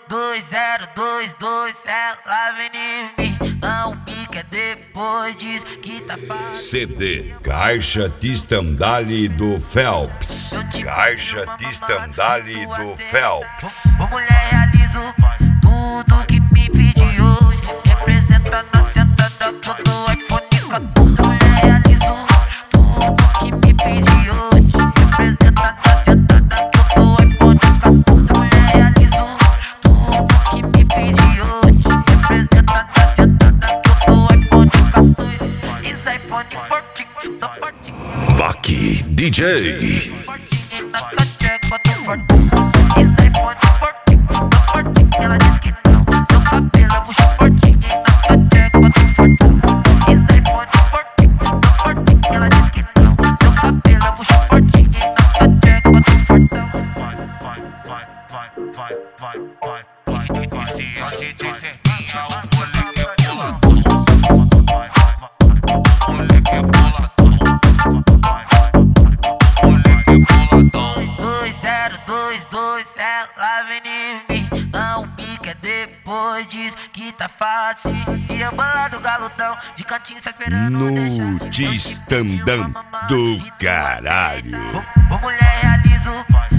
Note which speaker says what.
Speaker 1: 2022, ela vem em mim. Não pica depois diz que tá fácil.
Speaker 2: CD Caixa de Estandale do Phelps. Caixa de Estandale do Phelps.
Speaker 1: Ô mulher, realizo tudo que me pedi hoje. Representa na sentada todo iPhone 14. Mulher, realizo tudo que me pedi hoje. Representa na sentada todo iPhone 14. Mulher, realizo tudo que me pedi hoje. Representa na sentada todo iPhone 14. Esse iPhone fortinho, tô fortinho.
Speaker 2: Baki DJ.
Speaker 1: Fortinho na tua checa, tô fortinho. Esse iPhone fortinho, tô fortinho. Ela diz que não, seu cabelo puxa fortinho na tua checa, tô fortinho. Esse iPhone fortinho, tô fortinho. Ela diz que não, seu cabelo puxa fortinho na tua checa, tô fortinho.
Speaker 3: E se a DJ Serginha, o moleque é boladão. Moleque é boladão. Moleque é boladão.
Speaker 1: 2022, ela vem em mim. Não pica depois diz que tá fácil. E eu bolado galudão, de cantinho só esperando
Speaker 2: No Distandam do caralho.
Speaker 1: Ô mulher, realizo